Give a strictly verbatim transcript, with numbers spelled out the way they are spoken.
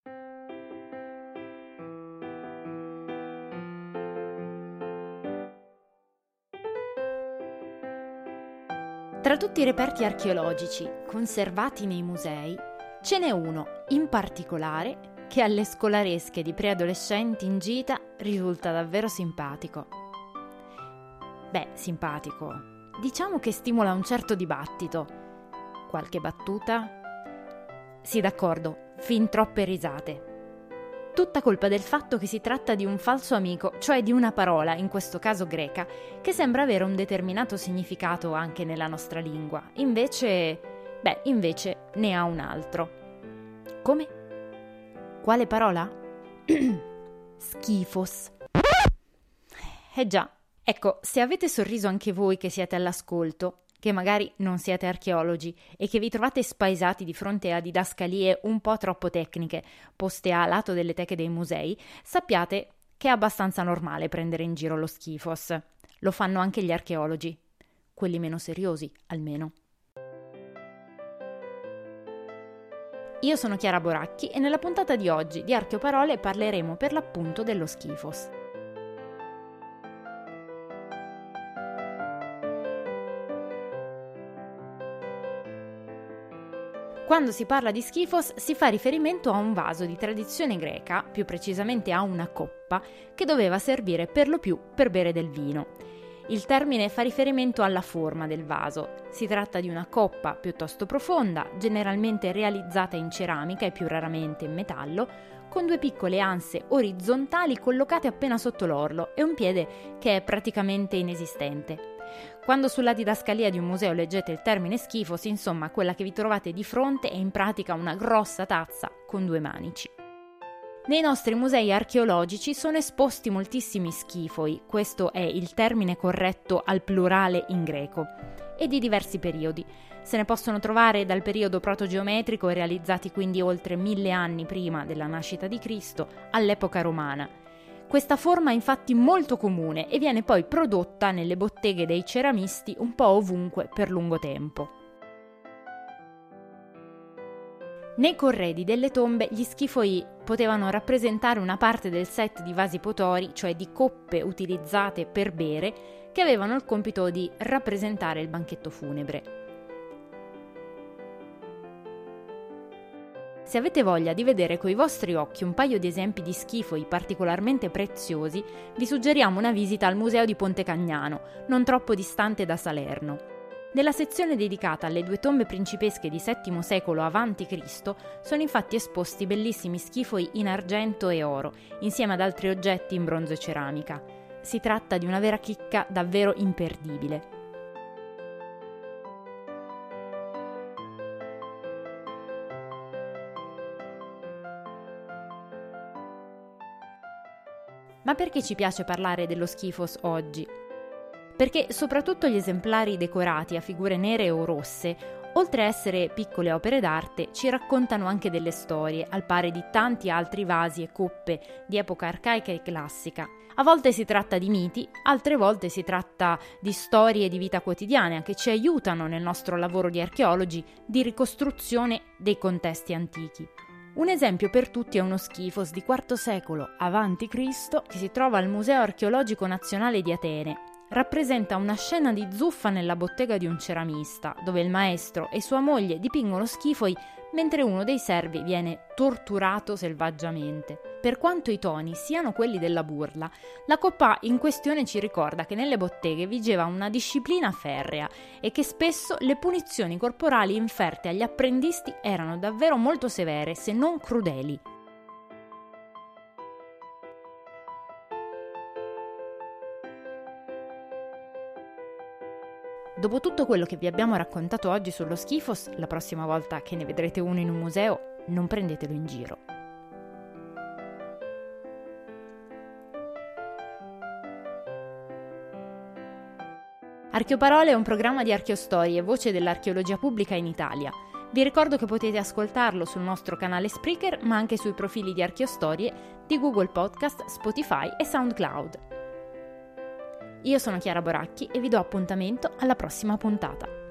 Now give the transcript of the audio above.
Tra tutti i reperti archeologici conservati nei musei, ce n'è uno in particolare che alle scolaresche di preadolescenti in gita risulta davvero simpatico. Beh, simpatico. Diciamo che stimola un certo dibattito. Qualche battuta? Sì, d'accordo, fin troppe risate. Tutta colpa del fatto che si tratta di un falso amico, cioè di una parola, in questo caso greca, che sembra avere un determinato significato anche nella nostra lingua. Invece, beh, invece ne ha un altro. Come? Quale parola? Schifos. Eh già. Ecco, se avete sorriso anche voi che siete all'ascolto, che magari non siete archeologi e che vi trovate spaesati di fronte a didascalie un po' troppo tecniche poste a lato delle teche dei musei, sappiate che è abbastanza normale prendere in giro lo schifos. Lo fanno anche gli archeologi, quelli meno seriosi almeno. Io sono Chiara Boracchi e nella puntata di oggi di Archeoparole parleremo per l'appunto dello schifos. Quando si parla di schifos si fa riferimento a un vaso di tradizione greca, più precisamente a una coppa, che doveva servire per lo più per bere del vino. Il termine fa riferimento alla forma del vaso. Si tratta di una coppa piuttosto profonda, generalmente realizzata in ceramica e più raramente in metallo, con due piccole anse orizzontali collocate appena sotto l'orlo e un piede che è praticamente inesistente. Quando sulla didascalia di un museo leggete il termine schifos, insomma, quella che vi trovate di fronte è in pratica una grossa tazza con due manici. Nei nostri musei archeologici sono esposti moltissimi schifoi, questo è il termine corretto al plurale in greco, e di diversi periodi. Se ne possono trovare dal periodo protogeometrico, realizzati quindi oltre mille anni prima della nascita di Cristo, all'epoca romana. Questa forma è infatti molto comune e viene poi prodotta nelle botteghe dei ceramisti un po' ovunque per lungo tempo. Nei corredi delle tombe gli schifoi potevano rappresentare una parte del set di vasi potori, cioè di coppe utilizzate per bere, che avevano il compito di rappresentare il banchetto funebre. Se avete voglia di vedere coi vostri occhi un paio di esempi di schifoi particolarmente preziosi, vi suggeriamo una visita al Museo di Ponte Cagnano, non troppo distante da Salerno. Nella sezione dedicata alle due tombe principesche di settimo secolo avanti Cristo sono infatti esposti bellissimi schifoi in argento e oro, insieme ad altri oggetti in bronzo e ceramica. Si tratta di una vera chicca davvero imperdibile. Ma perché ci piace parlare dello schifos oggi? Perché soprattutto gli esemplari decorati a figure nere o rosse, oltre a essere piccole opere d'arte, ci raccontano anche delle storie, al pari di tanti altri vasi e coppe di epoca arcaica e classica. A volte si tratta di miti, altre volte si tratta di storie di vita quotidiana che ci aiutano nel nostro lavoro di archeologi di ricostruzione dei contesti antichi. Un esempio per tutti è uno schifos di quarto secolo avanti Cristo che si trova al Museo Archeologico Nazionale di Atene. Rappresenta una scena di zuffa nella bottega di un ceramista, dove il maestro e sua moglie dipingono schifoi mentre uno dei servi viene torturato selvaggiamente. Per quanto i toni siano quelli della burla, la coppa in questione ci ricorda che nelle botteghe vigeva una disciplina ferrea e che spesso le punizioni corporali inferte agli apprendisti erano davvero molto severe, se non crudeli. Dopo tutto quello che vi abbiamo raccontato oggi sullo schifos, la prossima volta che ne vedrete uno in un museo, non prendetelo in giro. Archeoparole è un programma di archeostorie, voce dell'archeologia pubblica in Italia. Vi ricordo che potete ascoltarlo sul nostro canale Spreaker, ma anche sui profili di Archeostorie di Google Podcast, Spotify e SoundCloud. Io sono Chiara Boracchi e vi do appuntamento alla prossima puntata.